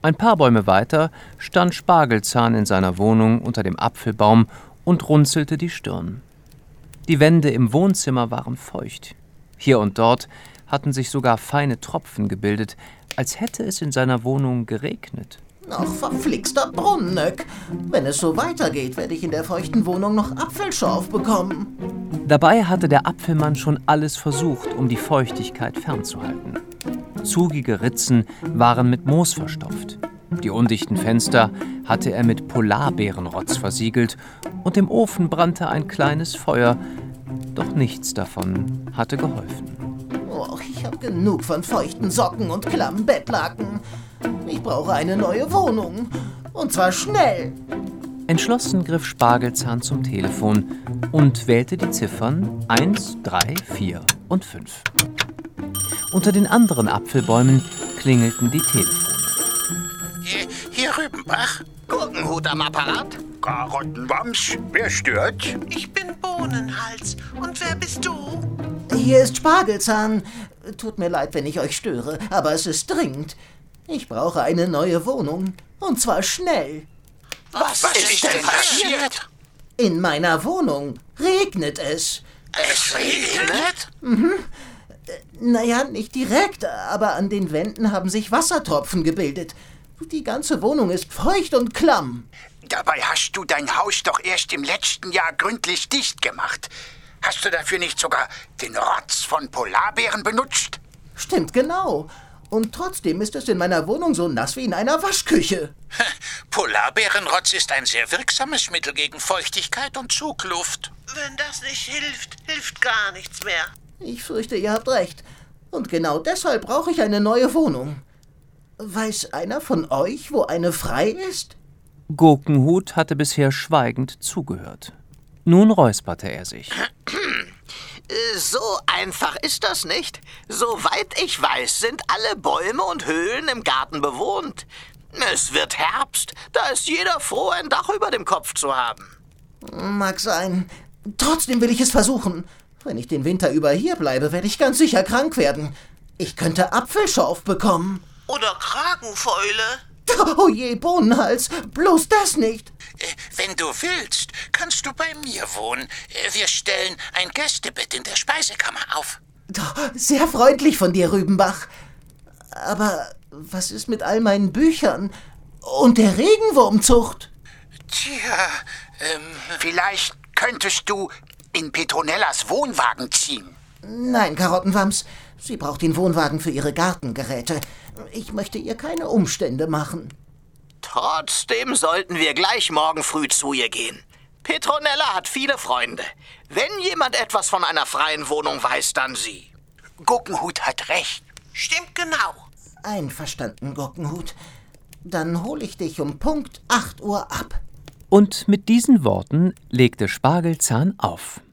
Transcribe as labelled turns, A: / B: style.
A: Ein paar Bäume weiter stand Spargelzahn in seiner Wohnung unter dem Apfelbaum und runzelte die Stirn. Die Wände im Wohnzimmer waren feucht. Hier und dort hatten sich sogar feine Tropfen gebildet, als hätte es in seiner Wohnung geregnet.
B: Ach, verflixter Brunnenöck. Wenn es so weitergeht, werde ich in der feuchten Wohnung noch Apfelschorf bekommen.
A: Dabei hatte der Apfelmann schon alles versucht, um die Feuchtigkeit fernzuhalten. Zugige Ritzen waren mit Moos verstopft. Die undichten Fenster hatte er mit Polarbeerenrotz versiegelt und im Ofen brannte ein kleines Feuer. Doch nichts davon hatte geholfen.
B: Oh, ich habe genug von feuchten Socken und klammen Bettlaken. Ich brauche eine neue Wohnung. Und zwar schnell.
A: Entschlossen griff Spargelzahn zum Telefon und wählte die Ziffern 1, 3, 4 und 5. Unter den anderen Apfelbäumen klingelten die Telefone.
C: Hier Rübenbach.
D: Gurkenhut am Apparat.
C: Karottenwams, wer stört?
E: Ich bin Bohnenhals. Und wer bist du?
B: Hier ist Spargelzahn. Tut mir leid, wenn ich euch störe, aber es ist dringend. Ich brauche eine neue Wohnung. Und zwar schnell.
C: Was ist denn passiert?
B: In meiner Wohnung regnet es.
C: Es regnet?
B: Naja, nicht direkt, aber an den Wänden haben sich Wassertropfen gebildet. Die ganze Wohnung ist feucht und klamm.
C: Dabei hast du dein Haus doch erst im letzten Jahr gründlich dicht gemacht. Hast du dafür nicht sogar den Rotz von Polarbeeren benutzt?
B: Stimmt genau. Und trotzdem ist es in meiner Wohnung so nass wie in einer Waschküche.
F: Polarbeerenrotz ist ein sehr wirksames Mittel gegen Feuchtigkeit und Zugluft.
E: Wenn das nicht hilft, hilft gar nichts mehr.
B: Ich fürchte, ihr habt recht. Und genau deshalb brauche ich eine neue Wohnung. Weiß einer von euch, wo eine frei ist?
A: Gurkenhut hatte bisher schweigend zugehört. Nun räusperte er sich.
D: So einfach ist das nicht. Soweit ich weiß, sind alle Bäume und Höhlen im Garten bewohnt. Es wird Herbst, da ist jeder froh, ein Dach über dem Kopf zu haben.
B: Mag sein. Trotzdem will ich es versuchen. Wenn ich den Winter über hier bleibe, werde ich ganz sicher krank werden. Ich könnte Apfelschorf bekommen.
E: Oder Kragenfäule.
B: Oh je, Bohnenhals, bloß das nicht.
F: Wenn du willst, kannst du bei mir wohnen. Wir stellen ein Gästebett in der Speisekammer auf.
B: Sehr freundlich von dir, Rübenbach. Aber was ist mit all meinen Büchern und der Regenwurmzucht?
F: Tja,
C: Vielleicht könntest du in Petronellas Wohnwagen ziehen.
B: Nein, Karottenwams, sie braucht den Wohnwagen für ihre Gartengeräte. Ich möchte ihr keine Umstände machen.
D: Trotzdem sollten wir gleich morgen früh zu ihr gehen. Petronella hat viele Freunde. Wenn jemand etwas von einer freien Wohnung weiß, dann sie.
C: Gurkenhut hat recht.
E: Stimmt genau.
B: Einverstanden, Gurkenhut. Dann hole ich dich um Punkt 8 Uhr ab.
A: Und mit diesen Worten legte Spargelzahn auf.